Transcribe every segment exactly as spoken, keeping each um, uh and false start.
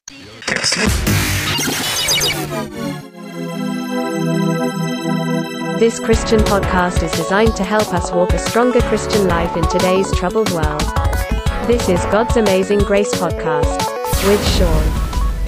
This Christian podcast is designed to help us walk a stronger Christian life in today's troubled world. This is God's Amazing Grace Podcast with Sean.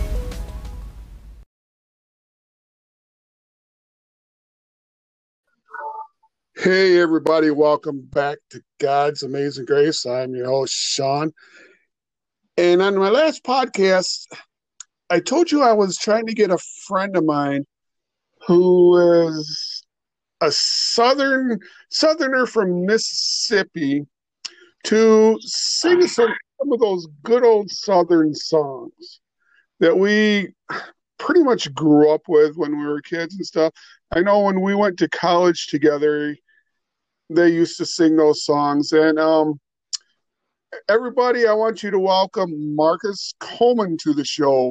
Hey everybody, welcome back to God's Amazing Grace. I'm your host, Sean. And on my last podcast, I told you I was trying to get a friend of mine who is a southern southerner from Mississippi to sing some, some of those good old southern songs that we pretty much grew up with when we were kids and stuff. I know when we went to college together, they used to sing those songs. And um, everybody, I want you to welcome Marcus Coleman to the show.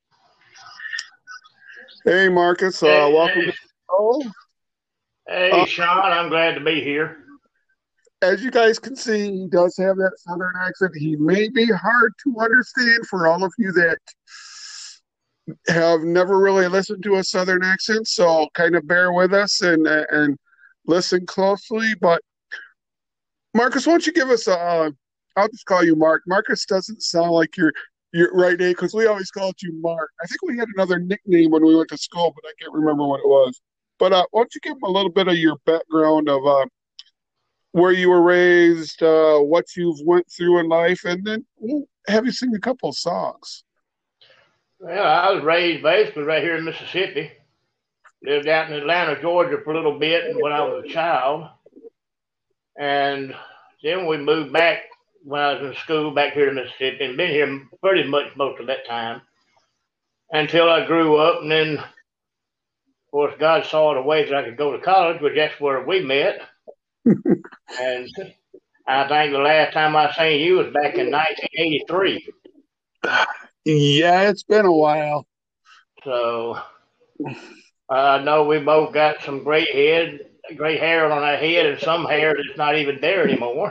Hey, Marcus, uh, hey, welcome hey. to the show. Hey, uh, Sean, I'm glad to be here. As you guys can see, he does have that southern accent. He may be hard to understand for all of you that have never really listened to a southern accent, so kind of bear with us and and listen closely. But Marcus, why don't you give us a, uh, I'll just call you Mark. Marcus doesn't sound like your your right name because we always called you Mark. I think we had another nickname when we went to school, but I can't remember what it was. But uh, why don't you give them a little bit of your background of uh, where you were raised, uh, what you've went through in life, and then we'll have you sing a couple of songs. Well, I was raised basically right here in Mississippi. Lived out in Atlanta, Georgia for a little bit when I was a child. And then we moved back when I was in school back here to Mississippi and been here pretty much most of that time until I grew up. And then, of course, God saw it a way that I could go to college, which that's where we met. And I think the last time I seen you was back in nineteen eighty-three. Yeah, it's been a while. So I know we both got some gray head, gray hair on our head, and some hair that's not even there anymore.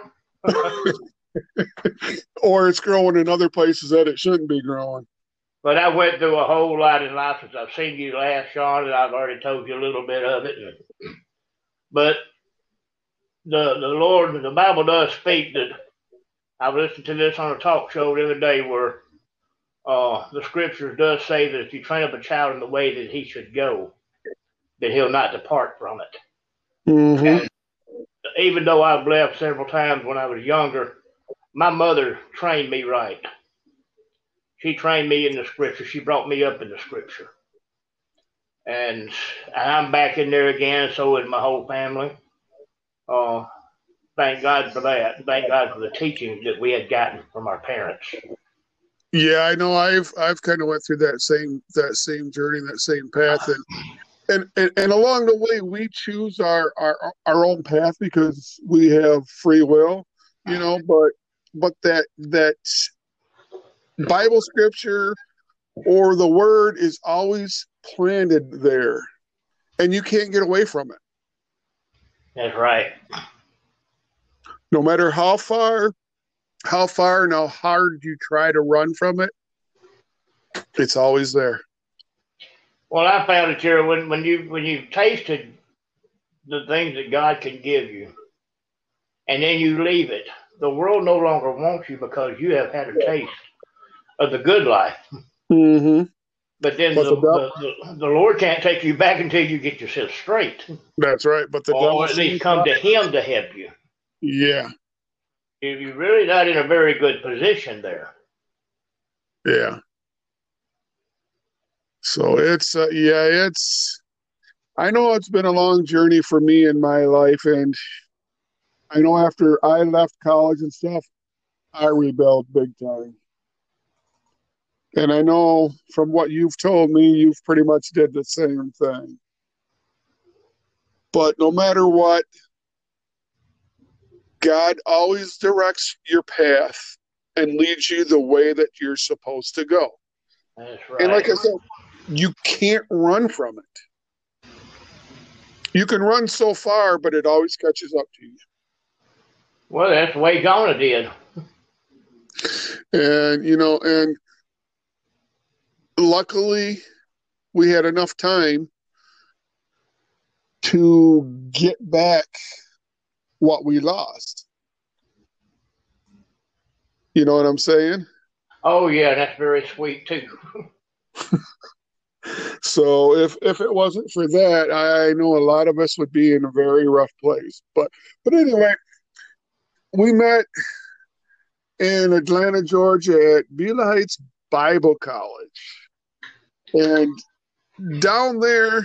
Or it's growing in other places that it shouldn't be growing. But I went through a whole lot in life since I've seen you last, Sean, and I've already told you a little bit of it. But the the Lord, the Bible does speak that I've listened to this on a talk show the other day where uh, the scriptures does say that if you train up a child in the way that he should go, that he'll not depart from it. Mm-hmm. And even though I've left several times when I was younger, my mother trained me right. She trained me in the scripture. She brought me up in the scripture. And I'm back in there again, so is my whole family. Uh, thank God for that. Thank God for the teaching that we had gotten from our parents. Yeah, I know. I've I've kind of went through that same that same journey, that same path, and and, and, and along the way, we choose our, our our own path because we have free will, you know. But but that that Bible scripture or the word is always planted there, and you can't get away from it. That's right. No matter how far, how far and how hard you try to run from it, it's always there. Well, I found it here when, when you when you've tasted the things that God can give you, and then you leave it, the world no longer wants you because you have had a taste of the good life. Mm-hmm. But then but the, the, the, the Lord can't take you back until you get yourself straight. That's right. But the or devil at least come to Him to help you. Yeah. You're really not in a very good position there. Yeah. So it's, uh, yeah, it's, I know it's been a long journey for me in my life. And I know after I left college and stuff, I rebelled big time. And I know from what you've told me, you've pretty much did the same thing. But no matter what, God always directs your path and leads you the way that you're supposed to go. That's right. And like I said, you can't run from it. You can run so far, but it always catches up to you. Well, that's the way Jonah did. And, you know, and luckily, we had enough time to get back what we lost. You know what I'm saying? Oh, yeah, that's very sweet, too. So if if it wasn't for that, I know a lot of us would be in a very rough place. But but anyway, we met in Atlanta, Georgia at Beulah Heights Bible College. And down there,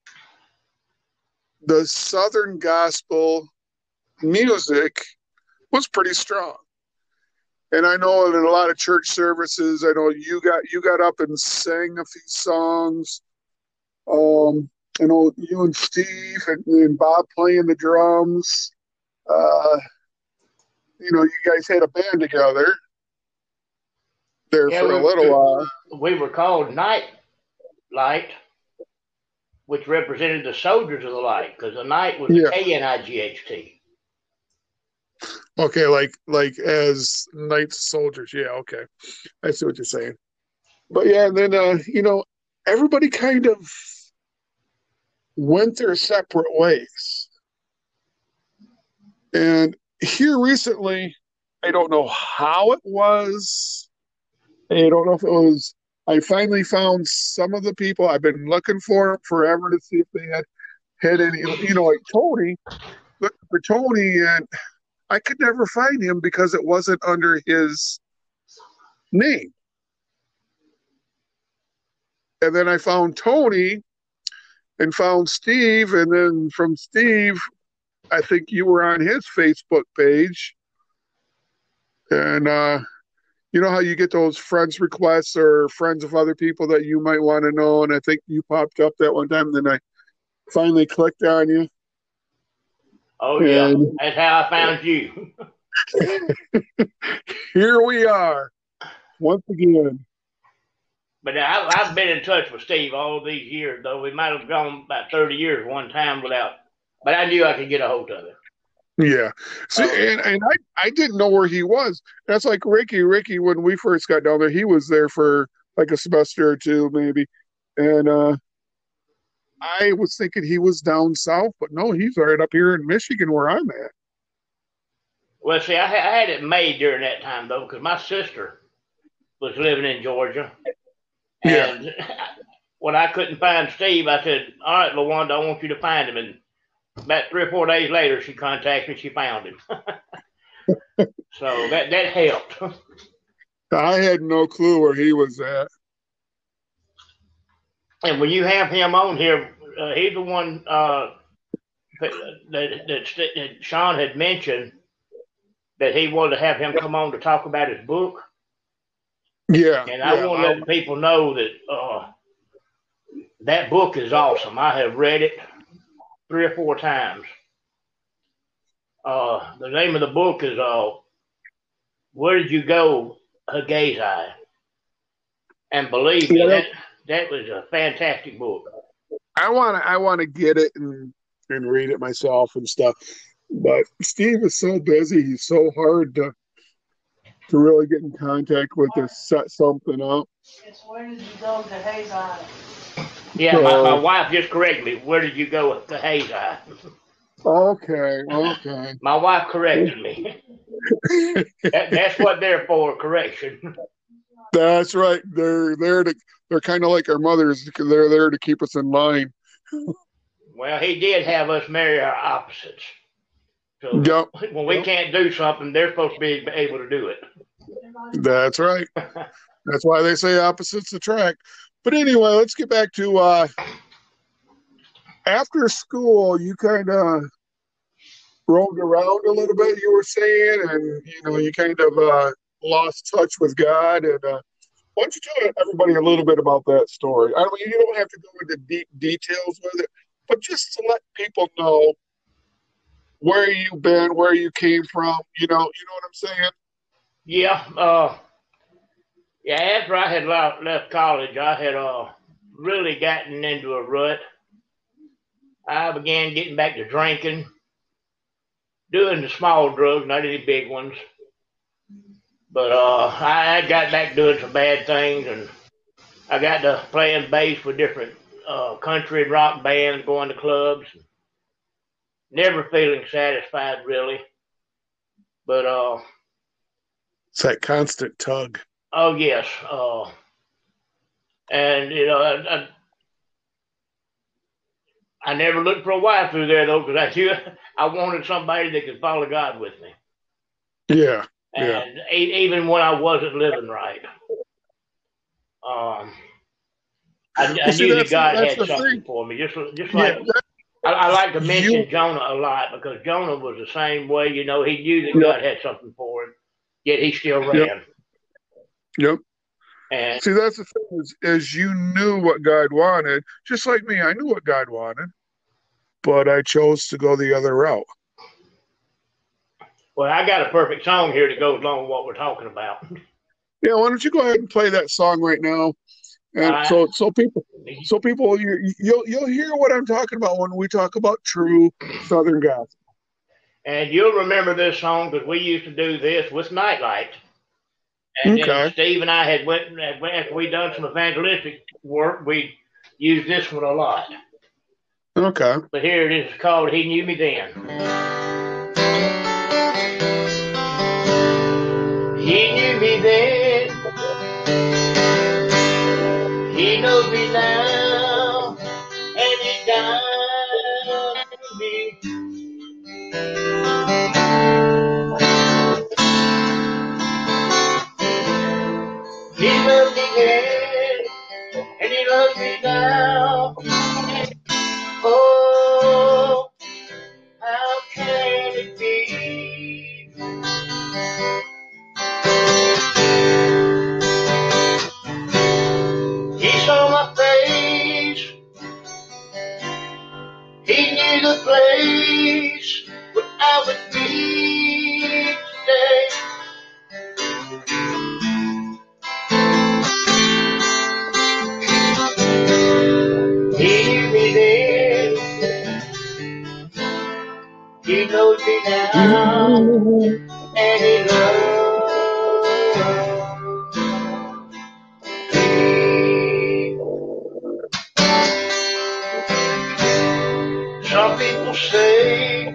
the Southern gospel music was pretty strong. And I know in a lot of church services, I know you got you got up and sang a few songs. Um, I know you and Steve and, and Bob playing the drums. Uh, you know, you guys had a band together there Yeah, for we, a little while. We were called Night Light, which represented the soldiers of the light, because the night was Yeah. K N I G H T. Okay, like like as knight soldiers. Yeah, okay. I see what you're saying. But yeah, and then uh, you know, everybody kind of went their separate ways. And here recently, I don't know how it was. I don't know if it was I finally found some of the people I've been looking for forever to see if they had had any, you know, like Tony, looking for Tony, and I could never find him because it wasn't under his name. And then I found Tony and found Steve, and then from Steve, I think you were on his Facebook page. And uh, you know how you get those friends requests or friends of other people that you might want to know, and I think you popped up that one time, and then I finally clicked on you. Oh, yeah. And that's how I found you. Here we are, once again. But I, I've been in touch with Steve all these years, though. We might have gone about thirty years one time without, but I knew I could get a hold of him. Yeah. See, oh. and, and I, I didn't know where he was. That's like Ricky. Ricky, when we first got down there, he was there for like a semester or two, maybe. And uh, I was thinking he was down south, but no, he's right up here in Michigan where I'm at. Well, see, I, I had it made during that time, though, because my sister was living in Georgia. And yeah. When I couldn't find Steve, I said, all right, LaWanda, I want you to find him. And about three or four days later, she contacted me. She found him. So that, that helped. I had no clue where he was at. And when you have him on here, uh, he's the one uh, that, that, that, that Sean had mentioned that he wanted to have him come on to talk about his book. Yeah. And I yeah, want to let people know that uh, that book is awesome. I have read it three or four times. Uh, the name of the book is uh, Where Did You Go, Haggai? And believe me, that, that was a fantastic book. I want to I want to get it and, and read it myself and stuff. But Steve is so busy. He's so hard to to really get in contact with to set something up. It's Where Did You Go to Haggai? Yeah, so, my, my wife just corrected me. Where did you go to Haggai? Okay, okay. My wife corrected me. that, that's what they're for, correction. That's right. They're there to. They're kind of like our mothers. They're there to keep us in line. Well, he did have us marry our opposites. So yep. when we yep. can't do something, they're supposed to be able to do it. That's right. That's why they say opposites attract. But anyway, let's get back to uh, after school. You kind of roamed around a little bit. You were saying, and you know, you kind of uh, lost touch with God. And uh, why don't you tell everybody a little bit about that story? I mean, you don't have to go into deep details with it, but just to let people know where you've been, where you came from. You know, you know what I'm saying? Yeah. Uh, yeah. After I had left, left college, I had uh, really gotten into a rut. I began getting back to drinking, doing the small drugs, not any big ones. But uh, I got back doing some bad things, and I got to playing bass with different uh, country and rock bands, going to clubs. Never feeling satisfied, really. But, uh, it's that constant tug. Oh, yes. Uh, and, you know, I, I, I never looked for a wife through there, though, because I knew I wanted somebody that could follow God with me. Yeah. And yeah. e- even when I wasn't living right. Um, I, I well, see, knew that God that's had something thing. for me. Just, just like, yeah, I, I like to mention you, Jonah a lot, because Jonah was the same way. You know, he knew that yep. God had something for him, yet he still ran. Yep. yep. And see, that's the thing is, is you knew what God wanted, just like me. I knew what God wanted, but I chose to go the other route. Well, I got a perfect song here that goes along with what we're talking about. Yeah, why don't you go ahead and play that song right now, and Uh, so so people so people you, you'll you'll hear what I'm talking about when we talk about true Southern gospel. And you'll remember this song because we used to do this with Nightlight. And okay. then Steve and I had went, had went after we done some evangelistic work. We used this one a lot. Okay. But here it is, called "He Knew Me Then." He knew me then. He knows me now, and he died for me. He loved me then, and he loves me now. Oh, how can it be? He saw my face. He knew the place where I would be today. He knew me then. He knows me now. And he loves me. Some people say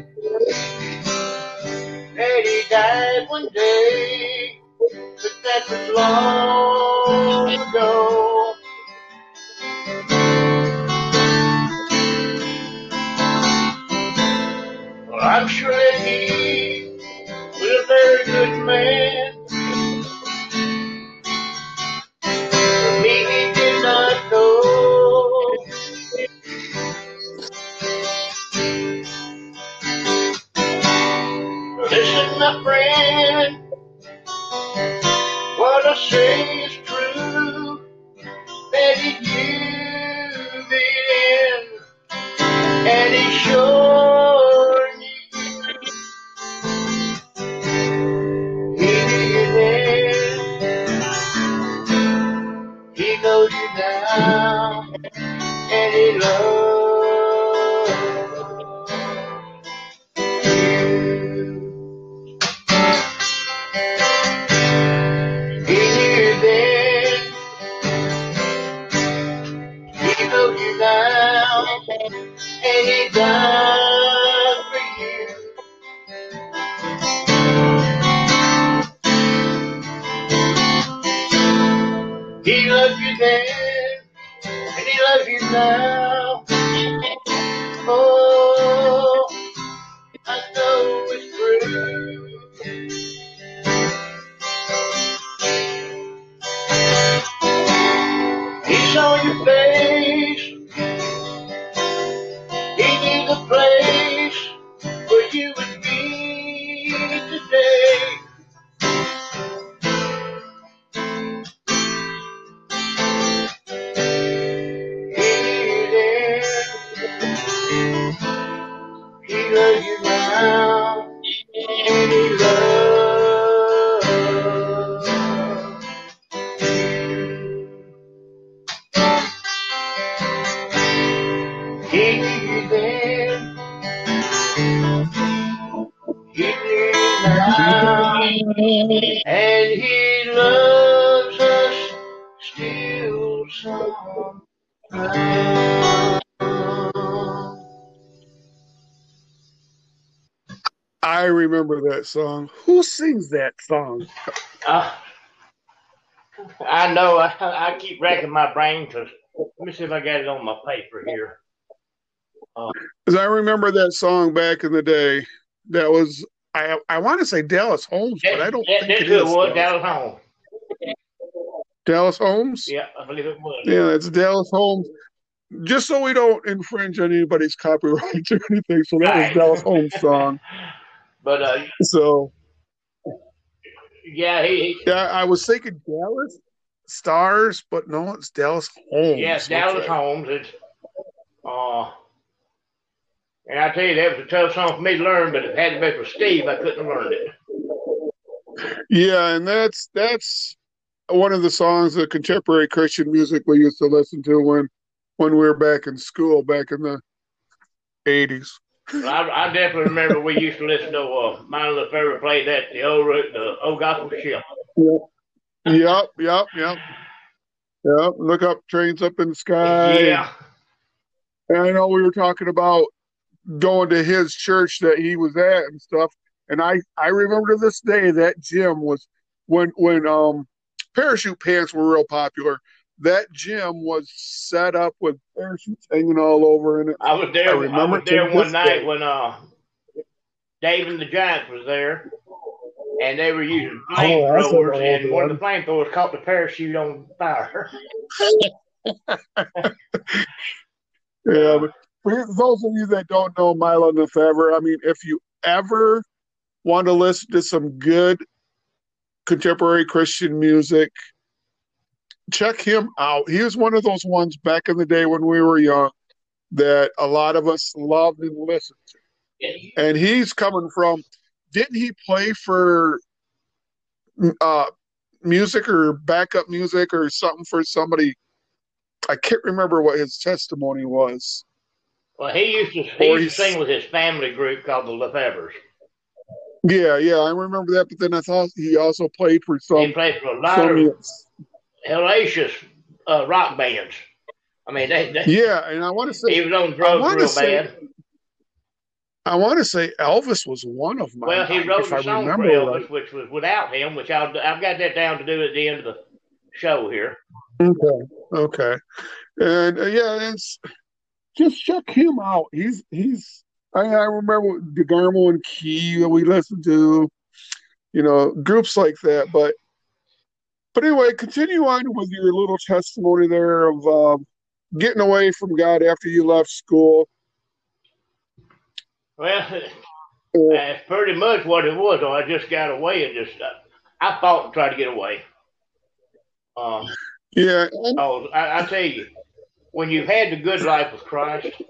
that he died one day, but that was long ago. Well, I'm sure that he was a very good man. For me, he did not know. Listen, my friend, what I say is true, that he knew me then, and he sure knew. He knew you then, he knows you now, and he loves and he died for you. He loved you then, and he loves you now. Oh, I know it's true. He saw your face. He knew the place where you would be today. He knew then. He loves you now, and he loves you. He knew you then. He knew now, and he loves us still song. I remember that song. Who sings that song? Uh, I know. I, I keep racking my brain because let me see if I got it on my paper here. Uh, Because I remember that song back in the day. That was I. I want to say Dallas Holmes, but I that, don't that, think that's it who it is was, Dallas. Dallas Holmes. Dallas Holmes. Yeah, I believe it was. Yeah, it's Dallas Holmes. Just so we don't infringe on anybody's copyrights or anything. So that was Right. Dallas Holmes' song. But uh, So yeah, he, he yeah, I was thinking Dallas Stars, but no, it's Dallas Holmes. yes, Dallas Okay. Holmes. It's uh, and I tell you, that was a tough song for me to learn. But if it hadn't been for Steve, I couldn't have learned it. Yeah, and that's that's one of the songs of contemporary Christian music we used to listen to when when we were back in school back in the eighties. Well, I, I definitely remember we used to listen to uh, Milo Lefebvre play that the old the old gospel ship. Yep, yep, yep, yep. Yep. Look up, trains up in the sky. Yeah. And I know we were talking about going to his church that he was at and stuff. And I, I remember to this day that gym was when when um parachute pants were real popular. That gym was set up with parachutes hanging all over in it. I was there. I I, remember was there to one this night day. when uh, Dave and the Giants was there, and they were using Oh, that's an flamethrowers, old and one of one. the flamethrowers caught the parachute on fire. Yeah, but for those of you that don't know Milo Lefebvre, I mean, if you ever want to listen to some good contemporary Christian music, check him out. He was one of those ones back in the day when we were young that a lot of us loved and listened to. And he's coming from, didn't he play for uh, music or backup music or something for somebody? I can't remember what his testimony was. Well, he used to he Or used to he's, sing with his family group called the Lefebvres. yeah, yeah, I remember that. But then I thought he also played for He some, played for a lot some, of hellacious uh, rock bands. I mean, they, they, yeah, and I want to he say, was on I drugs want to real say, bad. I want to say Elvis was one of mine, Well, he wrote if I the song for remember Elvis, right. which was without him, which I'll, I've got that down to do at the end of the show here. Okay, okay, and uh, yeah, it's just check him out. He's he's. I, I remember DeGarmo and Key that we listened to, you know, groups like that. But but anyway, continue on with your little testimony there of um, getting away from God after you left school. Well, Uh, that's pretty much what it was. Though I just got away and just uh, I fought and tried to get away. Um, yeah, and, oh, I, I tell you, when you've had the good life with Christ, it,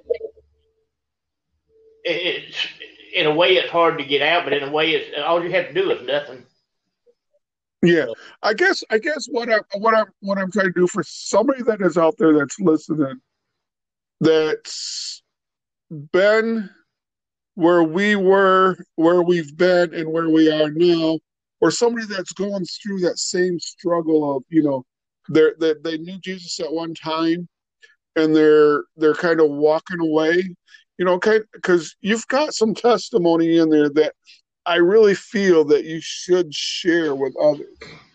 it's in a way it's hard to get out, but in a way it's all you have to do is nothing. yeah. I guess I guess what I what I'm what I'm trying to do for somebody that is out there that's listening, that's been where we were, where we've been, and where we are now, or somebody that's going through that same struggle of, you know, they they they knew Jesus at one time, and they're they're kind of walking away, you know, kind because you've got some testimony in there that I really feel that you should share with others.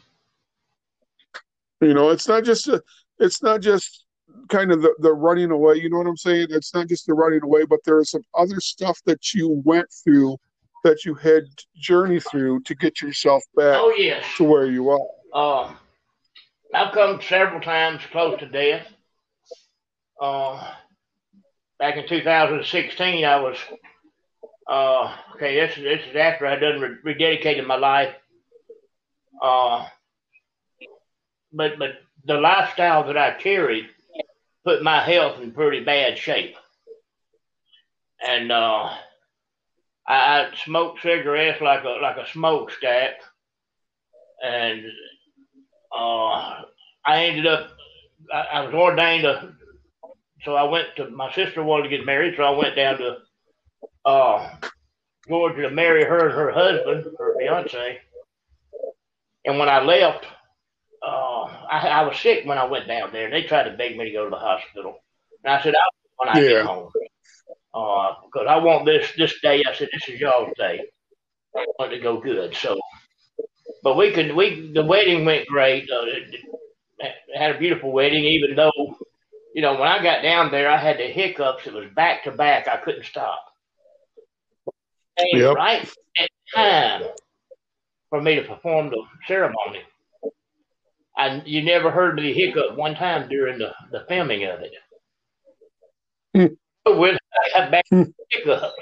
You know, it's not just a, it's not just kind of the, the running away, you know what I'm saying? It's not just the running away, but there is some other stuff that you went through, that you had journey through to get yourself back Oh yes, to where you are. um, I've come several times close to death. Uh, back in two thousand sixteen, I was uh, okay. This is this is after I done re- rededicated my life. Uh, but but the lifestyle that I carried put my health in pretty bad shape, and uh, I, I smoked cigarettes like a like a smokestack, and uh, I ended up. I, I was ordained a, so I went to my sister wanted to get married, so I went down to uh, Georgia to marry her and her husband, her fiance. And when I left, uh, I, I was sick when I went down there, and they tried to beg me to go to the hospital. And I said, I'll go when I Yeah. get home. Uh, because I want this this day. I said, this is y'all's day. I want it to go good. So, but we could, we, the wedding went great. Uh, it, it had a beautiful wedding, even though, you know, when I got down there, I had the hiccups. It was back to back. I couldn't stop. And Yep. right at time for me to perform the ceremony, and you never heard me hiccup one time during the, the filming of it. Hmm. With I had back Hmm. hiccups.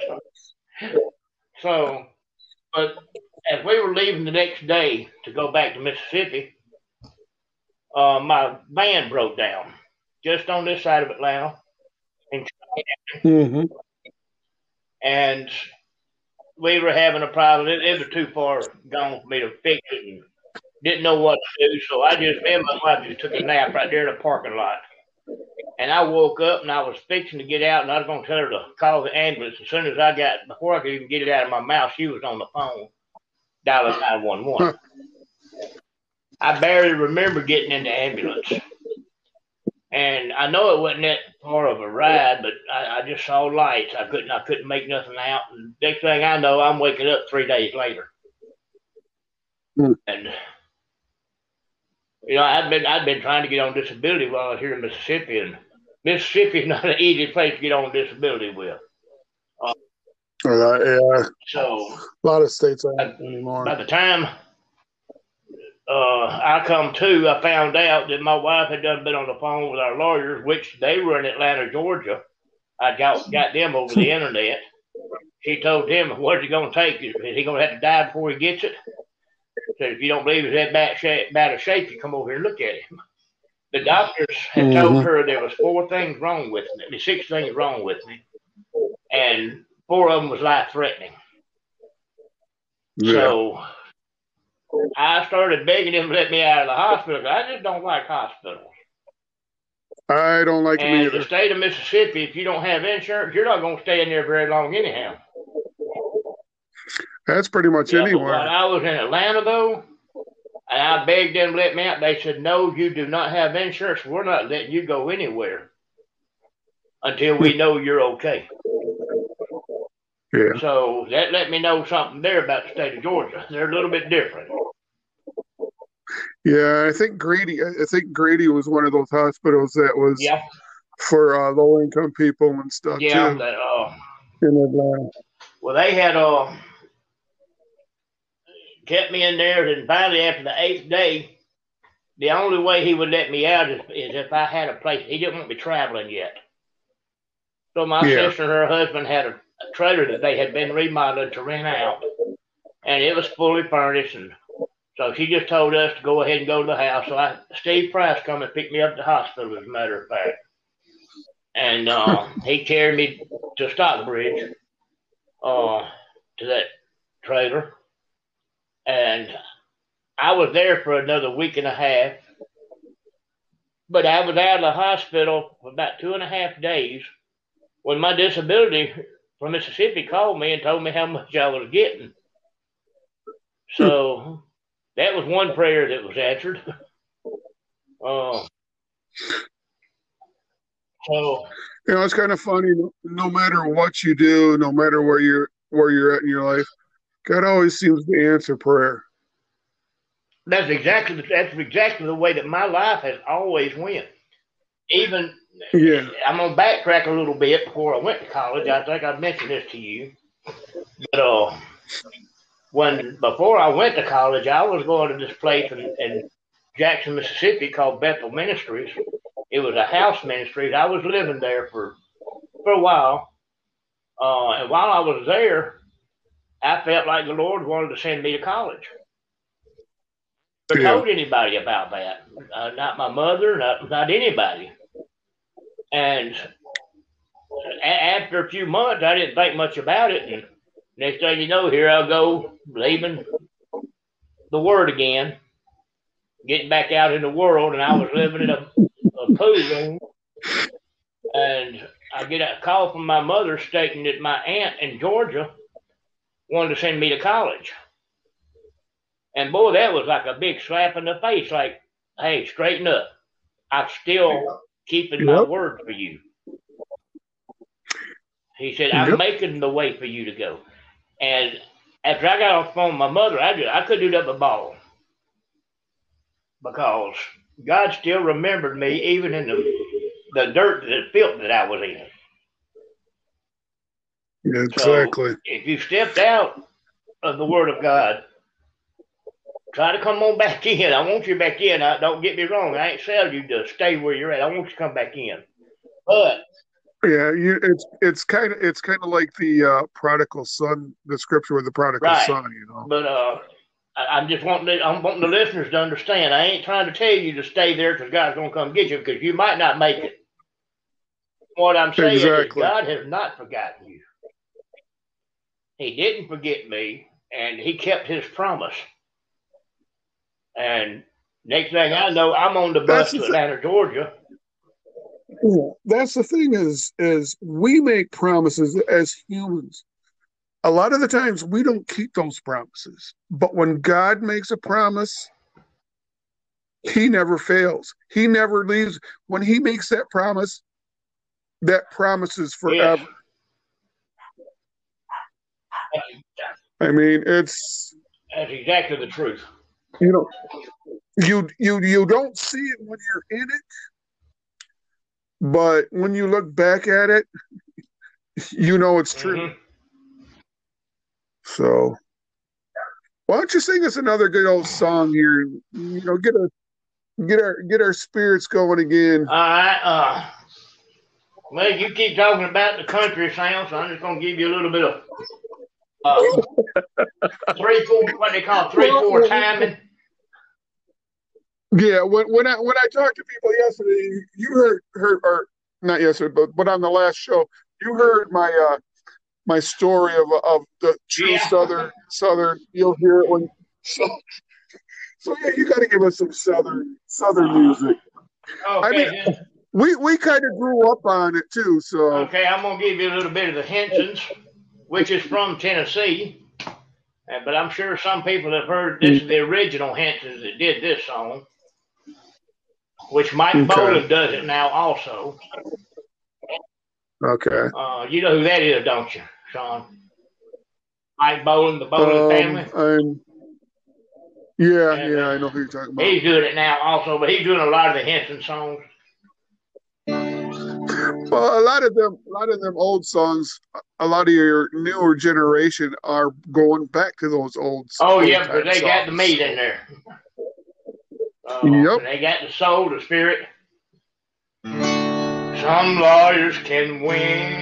So, but as we were leaving the next day to go back to Mississippi, uh, my van broke down just on this side of Atlanta, and Mm-hmm. and we were having a problem. It, it was too far gone for me to fix it, and didn't know what to do. So I just, me and my wife just took a nap right there in the parking lot. And I woke up and I was fixing to get out, and I was going to tell her to call the ambulance. As soon as I got, before I could even get it out of my mouth, she was on the phone dialing nine one one. I barely remember getting in the ambulance. And I know it wasn't that far of a ride, but I, I just saw lights. I couldn't I couldn't make nothing out. And next thing I know, I'm waking up three days later. Hmm. And you know, I'd been I'd been trying to get on disability while I was here in Mississippi, and Mississippi is not an easy place to get on disability with. Uh, yeah. So A lot of states aren't anymore. by the time uh, I come to, I found out that my wife had done been on the phone with our lawyers, which they were in Atlanta, Georgia. I got got them over the internet. She told them, "What's he going to take? Is he going to have to die before he gets it?" Said, "If you don't believe he's that bad, shape, bad a shape, you come over here and look at him." The doctors had Mhm. told her there was four things wrong with me, six things wrong with me, and four of them was life-threatening. Yeah. So I started begging him to let me out of the hospital. 'Cause I just don't like hospitals. I don't like them And either. the state of Mississippi, if you don't have insurance, you're not going to stay in there very long anyhow. That's pretty much Yeah, but anywhere. when I was in Atlanta, though, and I begged them to let me out, they said, "No, you do not have insurance. We're not letting you go anywhere until we know you're okay." Yeah. So that let me know something there about the state of Georgia. They're a little bit different. Yeah, I think Grady. I think Grady was one of those hospitals that was Yeah, for uh, low-income people and stuff yeah. too That, uh, in Atlanta. well, they had uh, kept me in there, and finally, after the eighth day, the only way he would let me out is, is if I had a place. He didn't want me traveling yet. So my Yeah. sister and her husband had a, a trailer that they had been remodeling to rent out, and it was fully furnished. And so she just told us to go ahead and go to the house. So I, Steve Price come and picked me up at the hospital, as a matter of fact. And uh, he carried me to Stockbridge, uh, to that trailer. And I was there for another week and a half. But I was out of the hospital for about two and a half days when my disability from Mississippi called me and told me how much I was getting. So that was one prayer that was answered. Uh, so You know, it's kind of funny. No, no matter what you do, no matter where you're where you're at in your life, God always seems to answer prayer. that's exactly the, that's exactly the way that my life has always went. Even Yeah. I'm gonna backtrack a little bit before I went to college. I think I mentioned this to you, but uh, when before I went to college, I was going to this place in, in Jackson, Mississippi called Bethel Ministries. It was a house ministry. I was living there for for a while, uh, and while I was there, I felt like the Lord wanted to send me to college. Never Yeah. told anybody about that. Uh, not my mother, not not anybody. And a- after a few months, I didn't think much about it. And next thing you know, here I go, leaving the Word again, getting back out in the world, and I was living in a, a pool room. And I get a call from my mother stating that my aunt in Georgia wanted to send me to college. And boy, that was like a big slap in the face. Like, hey, straighten up. I'm still keeping my Yep. word for you. He said, I'm Yep. making the way for you to go. And after I got off the phone with my mother, I just, I couldn't do nothing but bawl. Because God still remembered me even in the, the dirt, the filth that I was in. Exactly. So if you stepped out of the Word of God, try to come on back in. I want you back in. I, don't get me wrong. I ain't telling you to stay where you're at. I want you to come back in. But Yeah, you, it's it's kind of it's kind of like the uh, prodigal son, the scripture with the prodigal right. son. You know. But uh, I, I'm just wanting the, I'm wanting the listeners to understand. I ain't trying to tell you to stay there because God's gonna come get you because you might not make it. What I'm saying Exactly. is God has not forgotten you. He didn't forget me, and He kept His promise. And next thing I know, I'm on the bus That's the to thi- Atlanta, Georgia. That's the thing is is we make promises as humans. A lot of the times we don't keep those promises. But when God makes a promise, He never fails. He never leaves. When He makes that promise, that promise is Yes. forever. I mean, it's That's exactly the truth. you know you you you don't see it when you're in it, but when you look back at it, you know it's true. Mm-hmm. So why don't you sing us another good old song here? You know, get a get our get our spirits going again. All right. Uh, well, you keep talking about the country sound, so I'm just gonna give you a little bit of uh, three four. What they call three four timing. Yeah, when when I when I talked to people yesterday, you heard heard or not yesterday, but but on the last show, you heard my uh my story of of the true Yeah. southern southern. You'll hear it when so so yeah, you got to give us some southern southern music. I mean, Okay. we we kind of grew up on it too, so Okay, I'm gonna give you a little bit of the Hensons, which is from Tennessee. Uh, But I'm sure some people have heard this is the original Hensons that did this song, which Mike Okay. Boland does it now also. okay. Uh, you know who that is, don't you, Sean? Mike Boland, the Boland family. Um, I'm, yeah, And, yeah, uh, I know who you're talking about. He's doing it now also, but he's doing a lot of the Henson songs. Well, a lot of them, a lot of them old songs, a lot of your newer generation are going back to those old. Oh, old yeah, because time they got the songs. meat in there. Uh, Yep. They got the soul, the spirit. Some lawyers can win,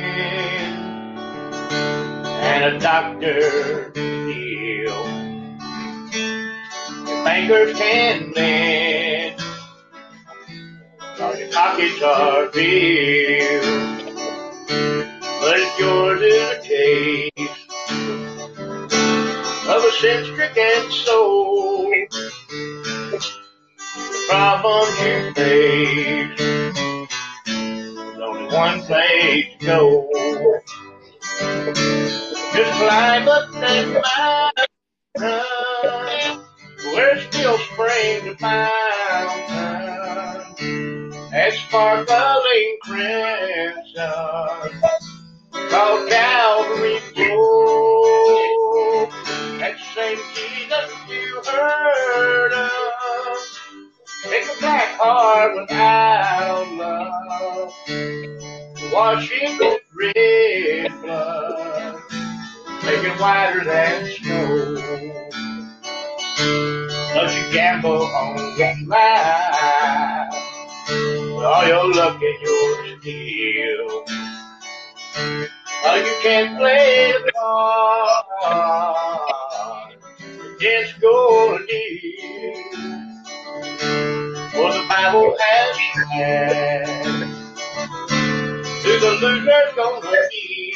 and a doctor can heal. The bankers can lend, cause your pockets are filled. But it's yours is a case of a sin-stricken soul. The problems you face, there's only one place to go. Just climb up that mountain, where still springs a fountain, that sparkling crimson, called Calvary's Gold. That same Jesus you heard of, take a black heart without love, washing with red blood, make it whiter than snow. Don't you gamble on that life, with all your luck and your skill. Oh, you can't play the part against golden deal. For the Bible has said, to the loser's gonna be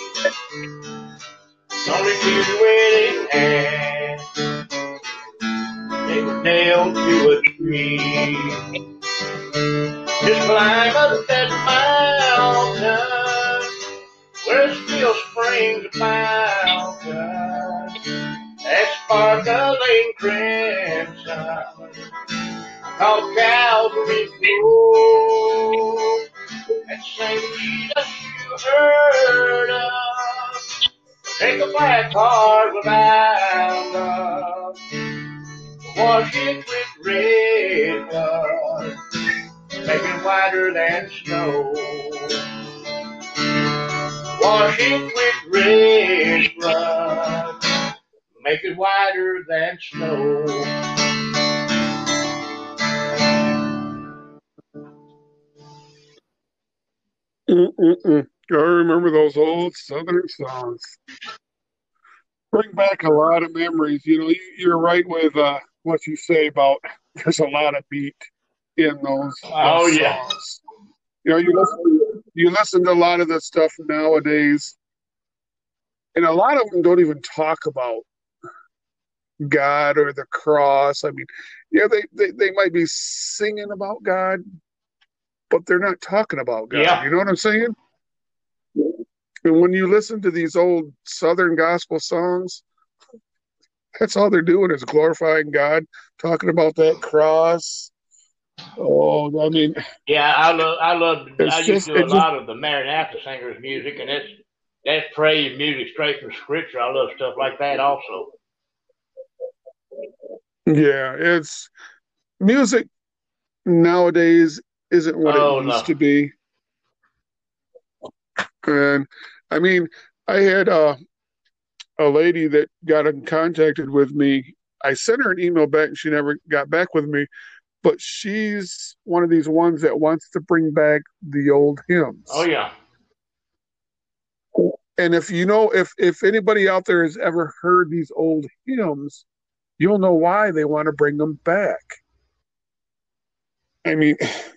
only two winning hands. They were nailed to a tree. Just climb up that mountain, where still springs a fountain, that sparkling crimson, called Calvary Road. That same Jesus you heard of, take a black heart without love, wash it with red blood, make it whiter than snow. Wash it with red blood, make it whiter than snow. Mm-mm-mm. I remember those old Southern songs. Bring back a lot of memories. You know, you, you're right with uh, what you say about there's a lot of beat in those, Oh, those yeah. songs. You know, you listen, you listen to a lot of the stuff nowadays, and a lot of them don't even talk about God or the cross. I mean, yeah, they, they, they might be singing about God, but they're not talking about God. Yeah. You know what I'm saying? And when you listen to these old Southern gospel songs, that's all they're doing is glorifying God, talking about that cross. Oh, I mean, Yeah, I love, I love, I it's used just, to do a it's just, lot of the Maranatha Singers music, and that's, that's praise music straight from Scripture. I love stuff like that also. yeah, it's music nowadays isn't what it Oh, used no. to be. And I mean, I had a, a lady that got in contacted with me. I sent her an email back and she never got back with me, but she's one of these ones that wants to bring back the old hymns. Oh, yeah. And if you know, if if anybody out there has ever heard these old hymns, you'll know why they want to bring them back. I mean,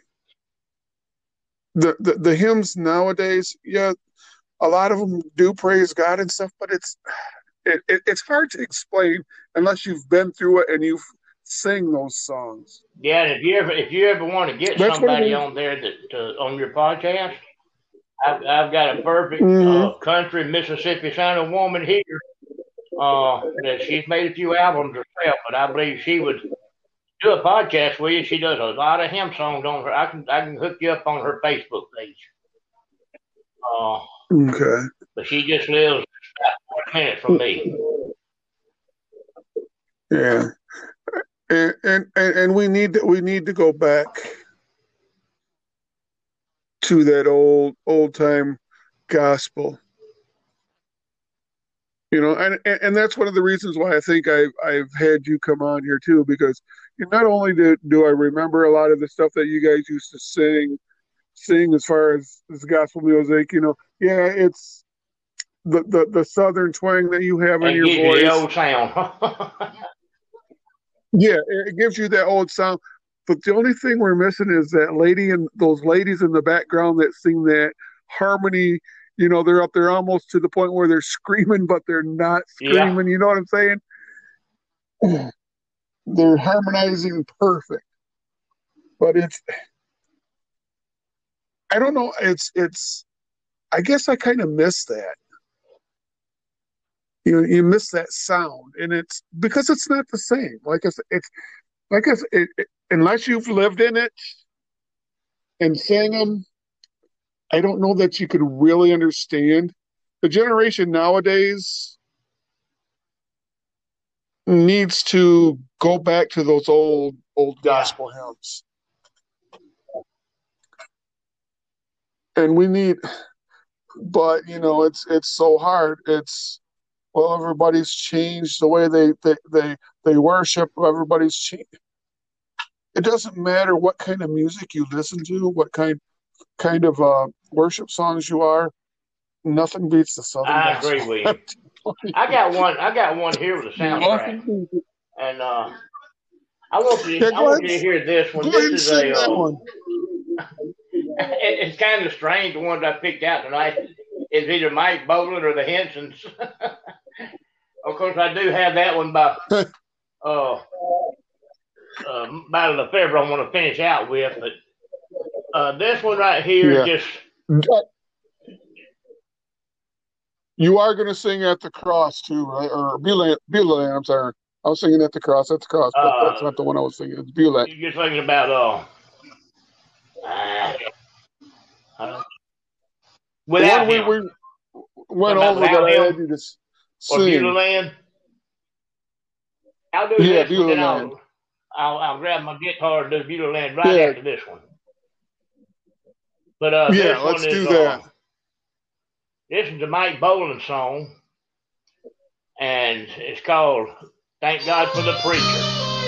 the, the, the hymns nowadays, yeah, a lot of them do praise God and stuff, but it's it, it, it's hard to explain unless you've been through it and you've sang those songs. Yeah, and if you ever, if you ever want to get That's what it somebody is. on there that to, on your podcast, I've, I've got a perfect Mhm. uh, country Mississippi sounding woman here. Uh, that she's made a few albums herself, but I believe she would do a podcast with you. She does a lot of hymn songs on her. I can I can hook you up on her Facebook page. Uh, Okay. but she just lives about forty minutes from me. Yeah. And and and and we need to, we need to go back to that old old time gospel. You know, and, and and that's one of the reasons why I think I've I've had you come on here too, because not only do do I remember a lot of the stuff that you guys used to sing sing as far as, as gospel music, you know, yeah, it's the, the, the southern twang that you have in And your gives you the voice. old sound. Yeah, it, it gives you that old sound. But the only thing we're missing is that lady and those ladies in the background that sing that harmony. You know, they're up there almost to the point where they're screaming, but they're not screaming. Yeah. You know what I'm saying? They're harmonizing perfect. But it's, I don't know. It's, it's, I guess I kind of miss that. You know, you miss that sound, and it's because it's not the same. Like I said, it's like I said, it, it, unless you've lived in it and sang them, I don't know that you could really understand. The generation nowadays needs to go back to those old old gospel yeah. hymns. And we need, but you know, it's it's so hard. It's well, everybody's changed the way they they they, they worship. Everybody's changed. It doesn't matter what kind of music you listen to, what kind kind of uh, worship songs you are. Nothing beats the Southern I gospel. agree with you. I got one. I got one here with a soundtrack, and uh, I want you. To, yeah, I want you to hear this one. This is a. Uh, one. it, it's kind of strange. The ones I picked out tonight is either Mike Boland or the Hensons. Of course, I do have that one by uh, uh, Battle of the Fair. I want to finish out with, but uh, this one right here yeah. just. You are going to sing at the cross too, right? Or Beulah, Beulah, I'm sorry. I was singing at the cross, at the cross, but Uh, that's not the one I was singing. It's Beulah. you're thinking about uh, uh, The without one we, him. we went About over that Without I had Him you to s- or Beulah sing. Land. I'll do Yeah, this one, Beulah then Land. I'll, I'll I'll grab my guitar and do Beulah Land right Yeah, after this one. But uh, yeah, this let's one is do uh, that. this is the Mike Boland song, and it's called "Thank God for the Preacher."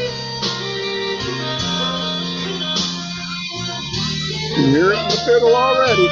You hear it in the fiddle already.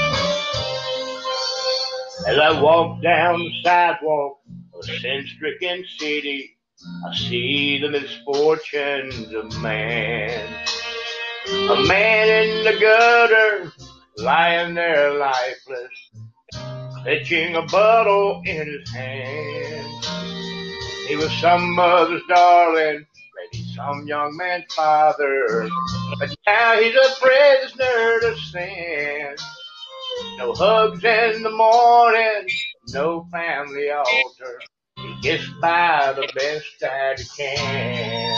As I walk down the sidewalk of a sin-stricken city, I see the misfortunes of man. A man in the gutter, lying there lifeless, clutching a bottle in his hand. He was some mother's darling, maybe some young man's father, but now he's a prisoner to sin. No hugs in the morning, no family altar. He gets by the best that he can.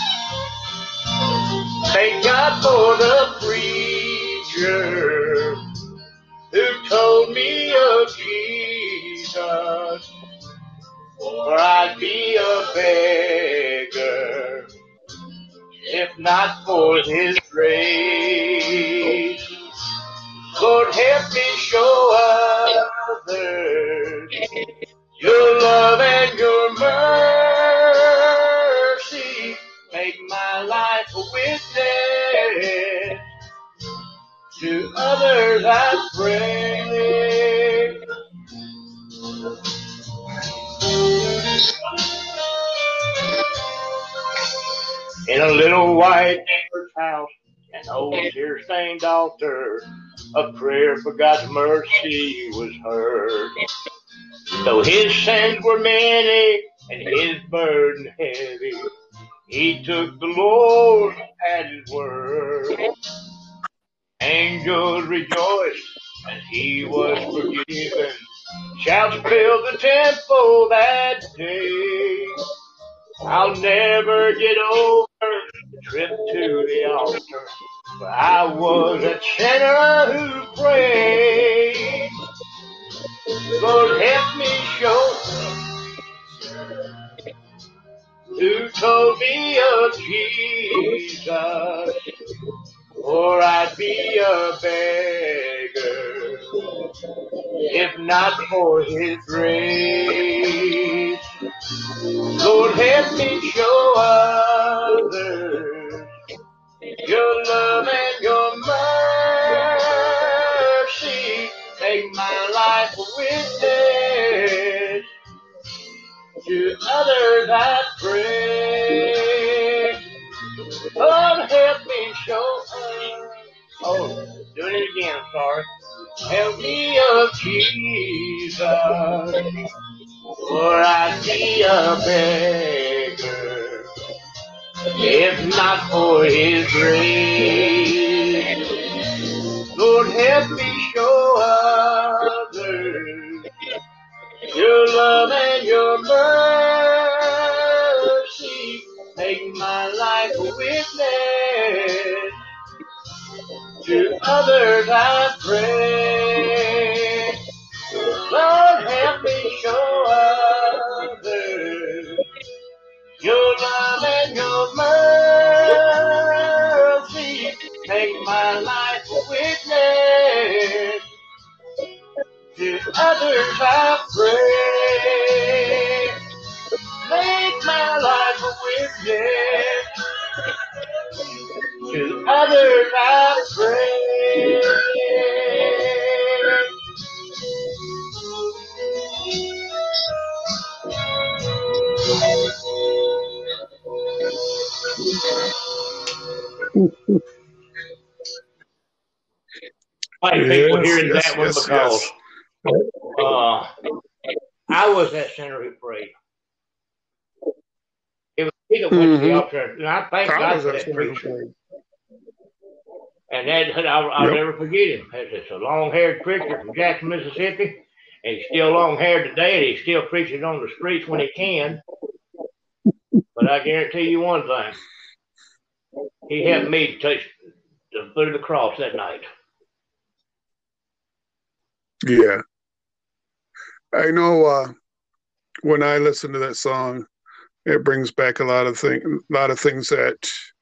Thank God for the preacher who told me of Jesus, or I'd be a beggar if not for his grace. Lord, help me show others your love and your mercy. Make my life a witness to others, I pray. In a little white church house, an old tear-stained altar, a prayer for God's mercy was heard. Though his sins were many and his burden heavy, he took the Lord at his word. Angels rejoiced as he was forgiven. Shouts filled the temple that day. I'll never get over the trip to the altar, for I was a sinner who prayed. Lord, help me show who told me of Jesus, or I'd be a beggar if not for his grace. Lord, help me show others your love and your mercy. Make my life a witness to others, I pray. Lord, help me show others. Oh, doing it again, I'm sorry. Help me of Jesus, or I'd be a beggar if not for his grace. Lord, help me show others your love and your mercy. Make my life a witness to others, I pray. Lord, help me show others your love and your mercy. Make my life a witness to others, I pray. Make my life a witness to others, I pray. Like people Yes, hearing yes, that one yes, because yes. uh, I was that sinner who prayed. It was me that went to the Mm-hmm. altar, and I thank I God was for that that sinner who preacher. prayed. And that I'll, I'll Yep. never forget him. It's a long-haired preacher from Jackson, Mississippi, and he's still long-haired today, and he still preaches on the streets when he can. But But I guarantee you one thing. He helped me to touch the foot of the cross that night. Yeah. I know uh, when I listen to that song, it brings back a lot of things, a lot of things that,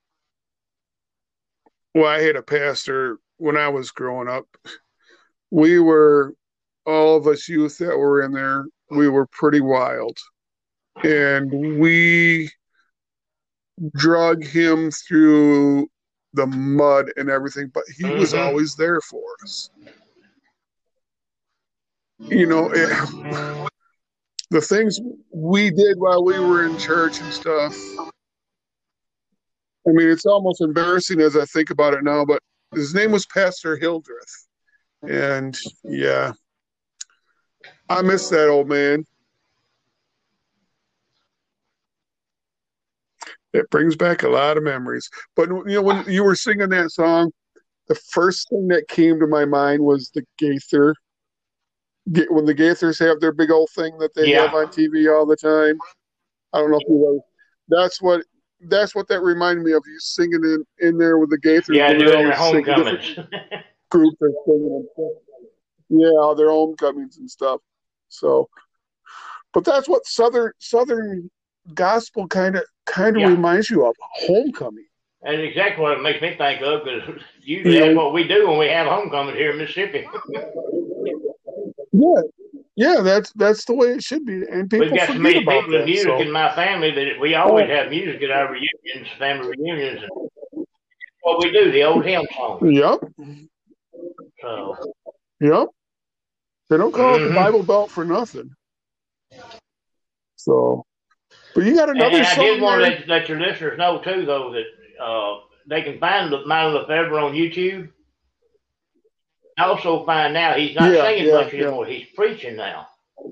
well, I had a pastor when I was growing up. We were, all of us youth that were in there, we were pretty wild. And we drug him through the mud and everything, but he mm-hmm. was always there for us. You know, it, the things we did while we were in church and stuff. I mean, it's almost embarrassing as I think about it now, but his name was Pastor Hildreth. And yeah, I miss that old man. It brings back a lot of memories. But, you know, when you were singing that song, the first thing that came to my mind was the Gaither. When the Gaithers have their big old thing that they yeah. have on T V all the time. I don't know if you know. That's what that's what that reminded me of. You singing in, in there with the Gaithers. Yeah, doing their homecomings. Group are singing and stuff. Yeah, their homecomings and stuff. So, but that's what Southern Southern gospel kind of kind of yeah. reminds you of, homecoming. That's exactly what it makes me think of, because usually yeah. that's what we do when we have homecoming here in Mississippi. Yeah, yeah, that's that's the way it should be, and people We've got forget so many about people that, in music so. in my family that we always oh. have music at our reunions, family reunions, and what we do, the old hymn songs. Yep. So. Yep. They don't call mm-hmm. it the Bible Belt for nothing. So, but you got another and, and song. I did want there. to let, let your listeners know too, though, that uh, they can find Milo Lefebvre on YouTube. Also find now he's not yeah, singing yeah, much yeah. anymore. He's preaching now.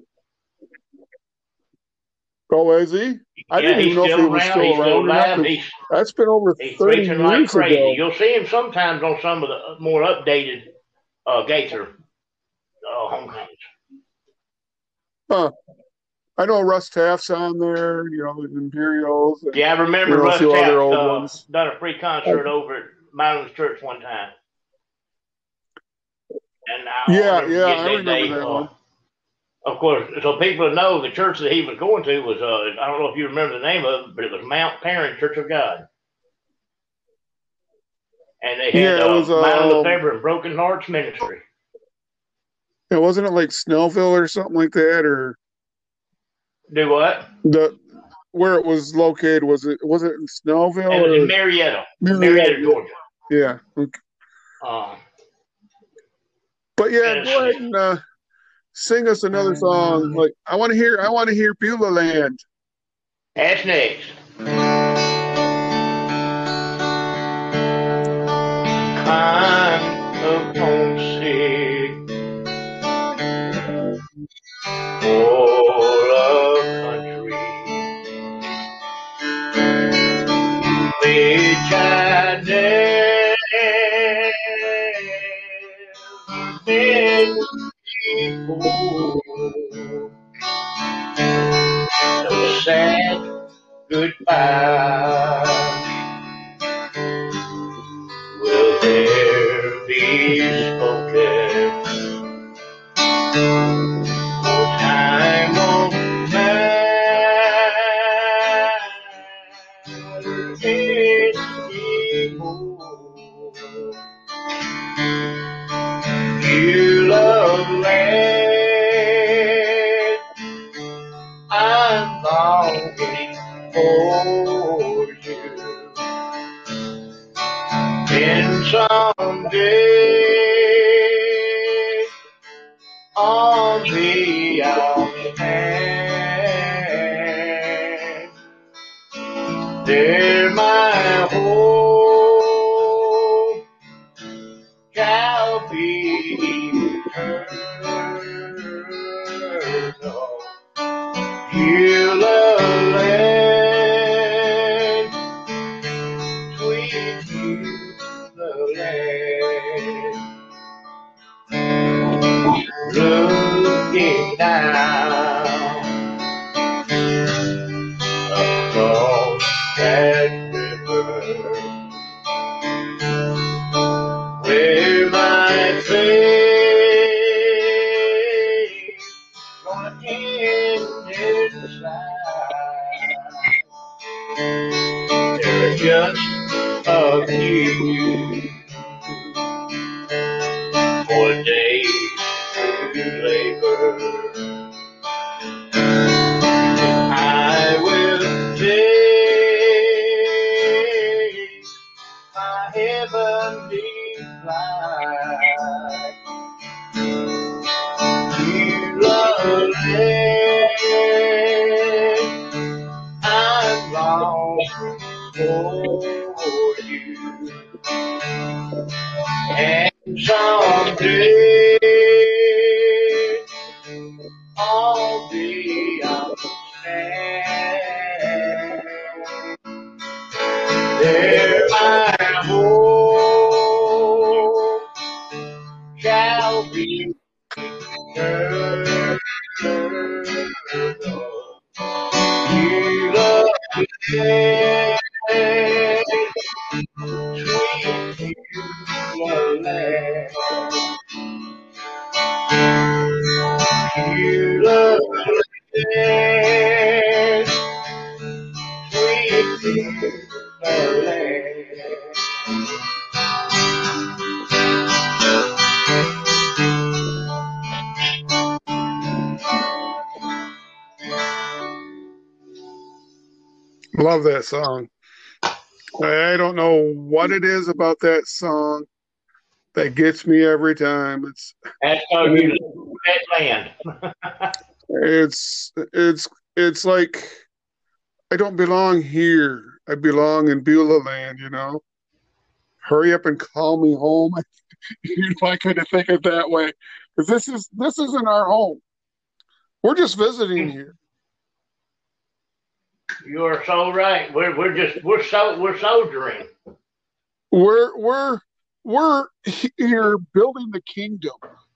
Oh, is he? I yeah, didn't even know if he was around. still he's around. Still alive. He's, That's been over he's thirty preaching years like crazy. ago. You'll see him sometimes on some of the more updated uh, Gaither uh, homecomings. Huh. I know Russ Taft's on there, you know, the Imperials. And, yeah, I remember you know, Russ Taft uh, done a free concert oh. over at Milan's Church one time. And I yeah, yeah, I remember day, that uh, one. Of course, so people know the church that he was going to was, uh, I don't know if you remember the name of it, but it was Mount Perrin Church of God. And they had yeah, it uh, was, Milo um, Lefebvre and Broken Hearts Ministry. Yeah, wasn't it like Snellville or something like that, or do what? The where it was located, was it was it in Snellville? It was or? in Marietta, Marietta, Marietta, Georgia. Yeah. Okay. Um, but yeah, go ahead and uh, sing us another song. Like I want to hear, I want to hear Beulah Land. That's next. Kind of homesick for a country which I never been before. So sad goodbye. Will there be spoken? For time won't matter anymore. You love land, I'm longing for you. And someday on me I'll stand. There my hope shall be eternal. You love land, sweet Beulah land. Looking down across love you for days through labor. I will take my heavenly flight to the land I'm lost for you. And someday I'll be out stand. There my hope shall be eternal. You love me, sweet land. You love me, sweet land. Love that song. I don't know what it is about that song that gets me every time. It's That's because you live in that land. it's it's it's like I don't belong here. I belong in Beulah land, you know. Hurry up and call me home. You know, I kind of think it that way. Because this is this isn't our home. We're just visiting here. You are so right. We're we're just we're so we're soldiering. We're we're we're here building the kingdom.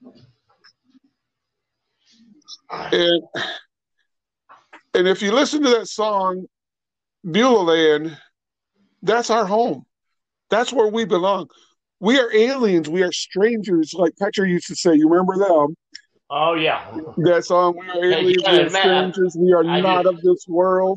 And and if you listen to that song, Beulah Land, that's our home. That's where we belong. We are aliens. We are strangers, like Petra used to say. You remember them? Oh yeah. That song, we are aliens, we are strangers, we are I not just, of this world.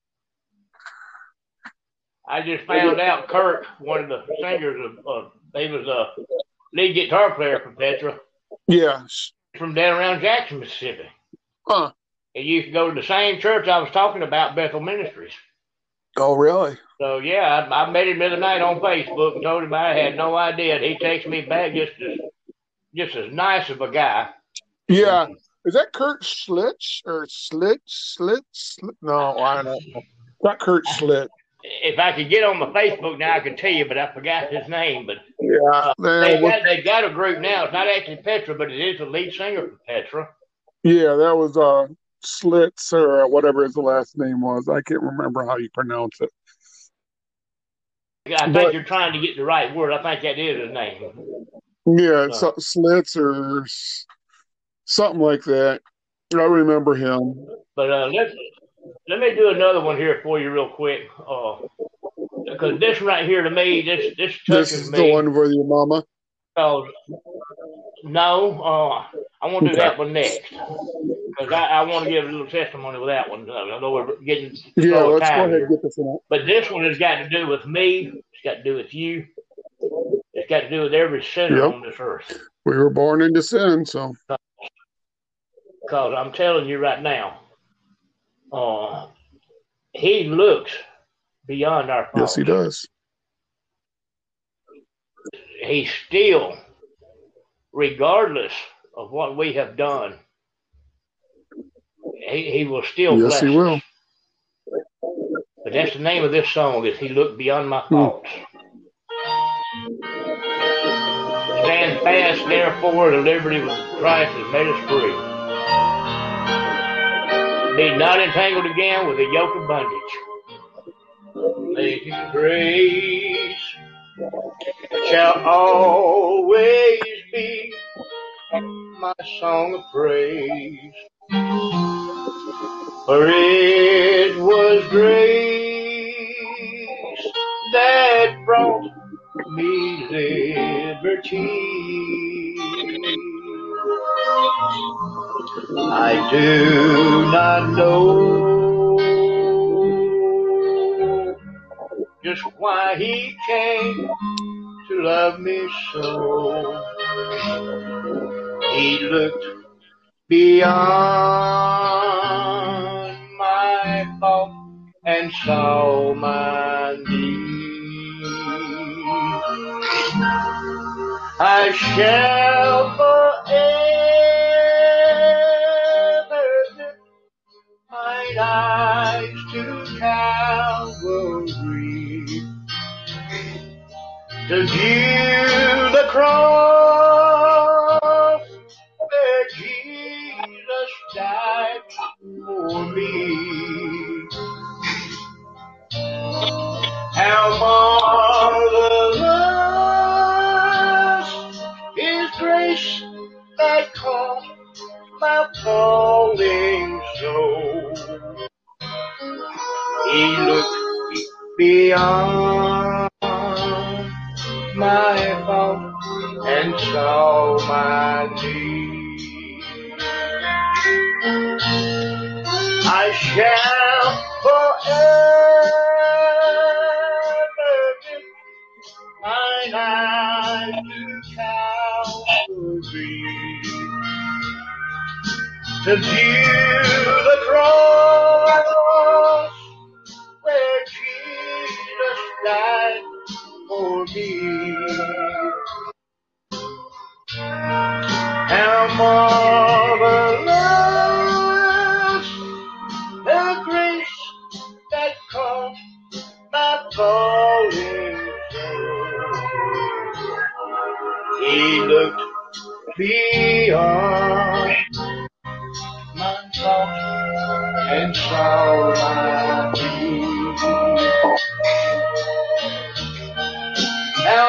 I just found out Kurt, one of the singers of, uh, he was a lead guitar player for Petra. Yeah. From down around Jackson, Mississippi. Huh. He used to go to the same church I was talking about, Bethel Ministries. Oh, really? So, yeah, I, I met him the other night on Facebook and told him I had no idea. He texted me back just as, just as nice of a guy. Yeah. Is that Kurt Schlitz or Slit? Slit? Slit? No, I don't know. Not Kurt Schlitt. If I could get on my Facebook now, I could tell you, but I forgot his name. But yeah, uh, they, got, they got a group now. It's not actually Petra, but it is the lead singer for Petra. Yeah, that was uh, Schlitz or whatever his last name was. I can't remember how you pronounce it. I think but, you're trying to get the right word. I think that is his name. Yeah, it's uh, Schlitz or something like that. I remember him. But uh, let's let me do another one here for you real quick. Uh, because this right here to me, this this touches This is me. the one with your mama? Uh, no, uh, I want to do okay. that one next. Because I, I want to give a little testimony with that one. I know we're getting yeah, let's time go ahead here. and get this one. But this one has got to do with me. It's got to do with you. It's got to do with every sinner yep. on this earth. We were born into sin, so. Because I'm telling you right now, uh, he looks beyond our faults. Yes, he does. He still, regardless of what we have done, he, he will still yes, bless he will. us. But that's the name of this song, is He Looked Beyond My Faults. Hmm. Stand fast, therefore, the liberty with Christ has made us free. Be not entangled again with the yoke of bondage. Amazing grace shall always be my song of praise. For it was grace that brought me liberty. I do not know just why he came to love me so. He looked beyond my fault and saw my need. I shall forever lift mine eyes to Calvary to view the cross where Jesus died for me. How marvelous His grace that caught my falling soul. He looked beyond my fault and saw my need. I shall forever lift mine eyes to Calvary to view the cross where Jesus died for me. How marvelous the grace that caught my falling soul. He looked beyond my fault and saw my need. How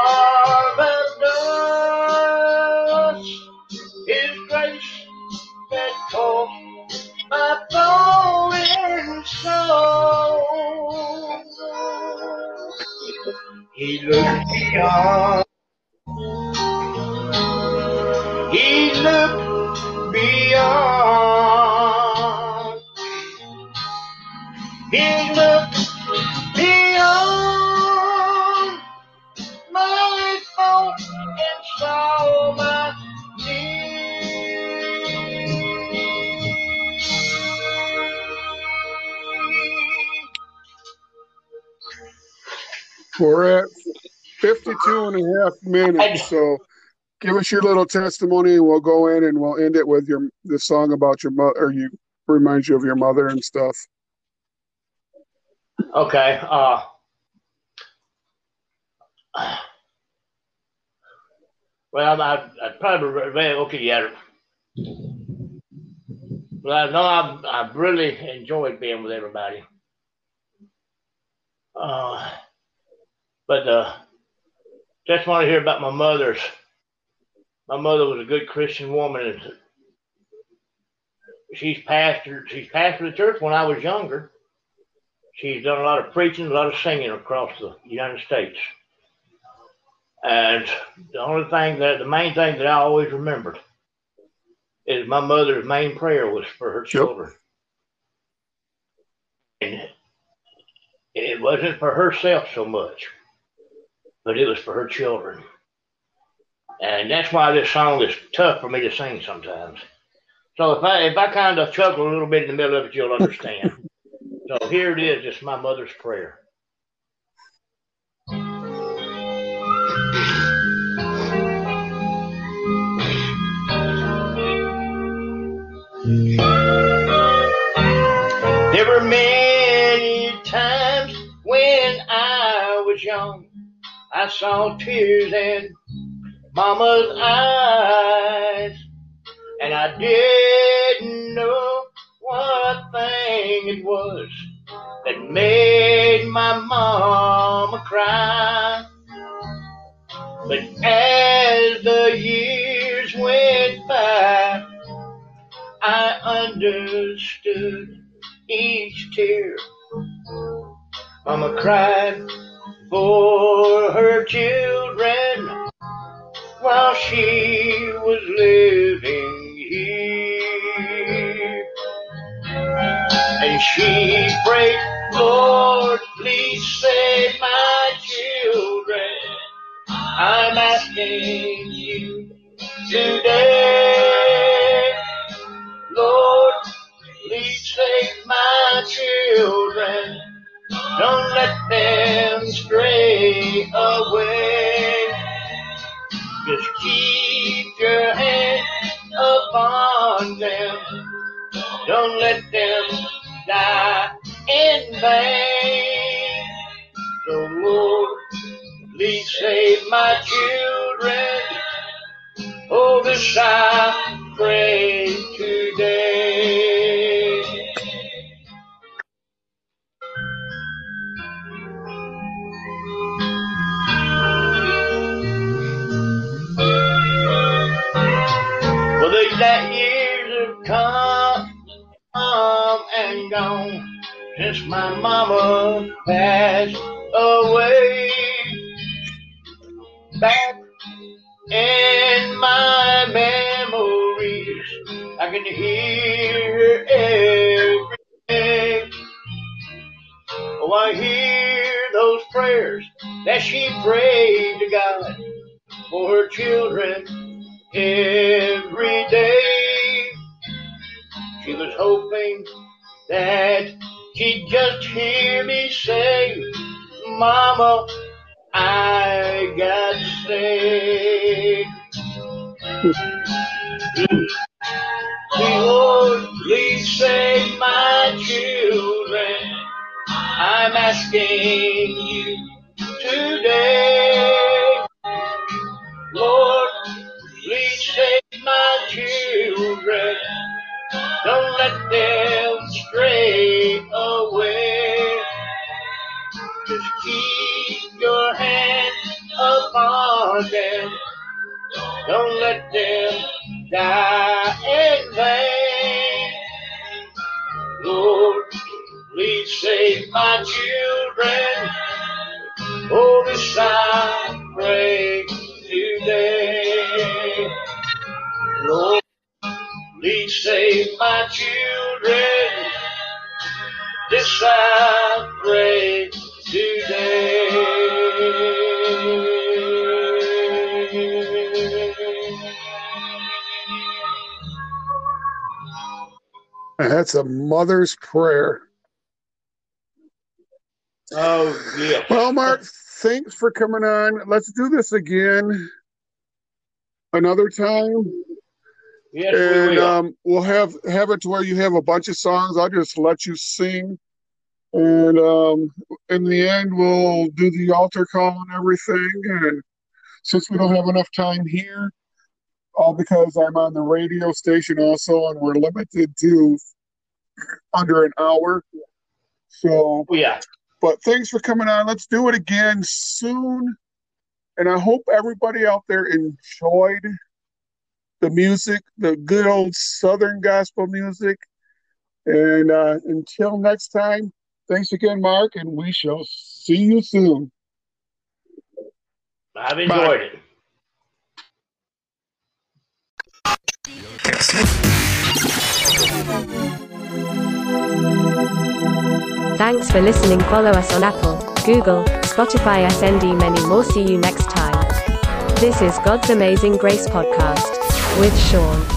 marvelous His grace that caught my falling soul. He looked beyond. He looked beyond. He looked beyond my fault and saw my need. We're at fifty-two and a half minutes, so give us your little testimony, and we'll go in and we'll end it with your the song about your mother, or you reminds you of your mother and stuff. Okay. Uh, well, I I probably okay, yeah. Well, I know I've I've really enjoyed being with everybody. Uh, but uh, just want to hear about my mother's. My mother was a good Christian woman, and she's pastored. She's pastored the church when I was younger. She's done a lot of preaching, a lot of singing across the United States. And the only thing that, the main thing that I always remembered is my mother's main prayer was for her children. Yep. And it wasn't for herself so much, but it was for her children. And that's why this song is tough for me to sing sometimes. So if I if I kind of chuckle a little bit in the middle of it, you'll understand. So here it is, it's my mother's prayer. There were many times when I was young, I saw tears in Mama's eyes, and I didn't know what thing it was that made my mama cry. But as the years went by, I understood each tear Mama cried for her children while she was living here. And she prayed, Lord, please save my Don't let them die in vain. So Lord, please save my children. Oh, this I pray today. Well, these that years have come, come and gone since my mama passed away. Back in my memories, I can hear her every day. Oh, I hear those prayers that she prayed to God for her children every day. She was hoping that she'd just hear me say, Mama, I got saved. Lord, please save my children. I'm asking you today. Lord, please save my children. Don't let them stray away. Just keep your hand upon them. Don't let them die in vain. Lord, please save my children. Oh, this I pray today. Lord, please save my children. This I pray today. That's a mother's prayer. Oh, yeah. Well, Mark, thanks for coming on. Let's do this again another time. Yes, and we will. um, we'll have have it to where you have a bunch of songs. I'll just let you sing. And um, in the end, we'll do the altar call and everything. And since we don't have enough time here, all because I'm on the radio station also, and we're limited to under an hour. So, Oh, yeah. but thanks for coming on. Let's do it again soon. And I hope everybody out there enjoyed the music, the good old Southern gospel music. And uh, until next time, thanks again, Mark, and we shall see you soon. I've enjoyed Bye. it. Thanks for listening. Follow us on Apple, Google, Spotify, S N D, many more. See you next time. This is God's Amazing Grace Podcast with Sean.